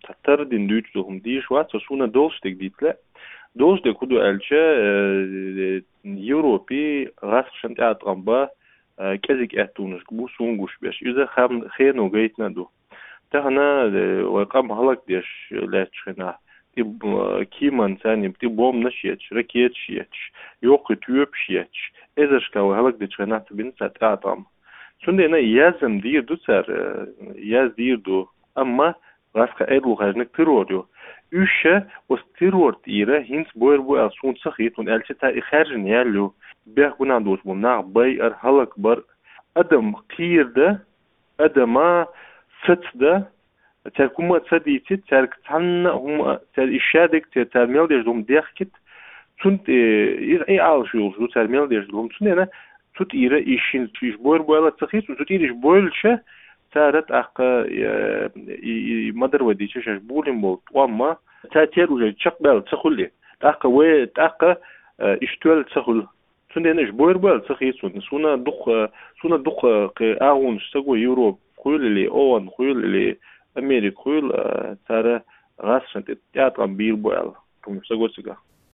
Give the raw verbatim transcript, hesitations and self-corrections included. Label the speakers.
Speaker 1: tatar din düçlüğüm diye şu an sona dolstek ditle. Dolstek kudu elçe Avropi rasşan teatramba kezik ettunuş bu sunguş beş. Yüze hem xeno gaytna du. Tahna وقام halak diye leçena. Ti kiman sani ti bom naşiyeç, raket şiyeç. Yok tüyöp şiyeç. Ezerşka ve halak diye çena bin teatram. Sunde na yazım diye du ser yaz diye du. Ama raska edlu hajnik terörü. Üçe o terör ire hins boyer bu asun saxit un elçe ta ikharjin yallu. Beh buna dos bu na bay ar halak bar adam qirde adama ستة تركم تصديتي ترك تنا هم تر إشادك تر ترميل دير دوم ديخكت تونت إيه عال شو شو ترميل دير دوم توني أنا توت إيرا إيشين إيش بوير بويلا تخيس وتوت إيش بويلشة تارت أخا مدر ودي شش بولين بول وما تاتير وجه تشقبل تخلي أخا وين أخا إشتول تخل توني أنا إيش بوير بويل تخيس سونا دخ سونا دخ كأهون استقوى يوروب خيول اللي أون خيول اللي أمريكا خيول ترى غاسن تياترام بيل بوال كم سجوا سجا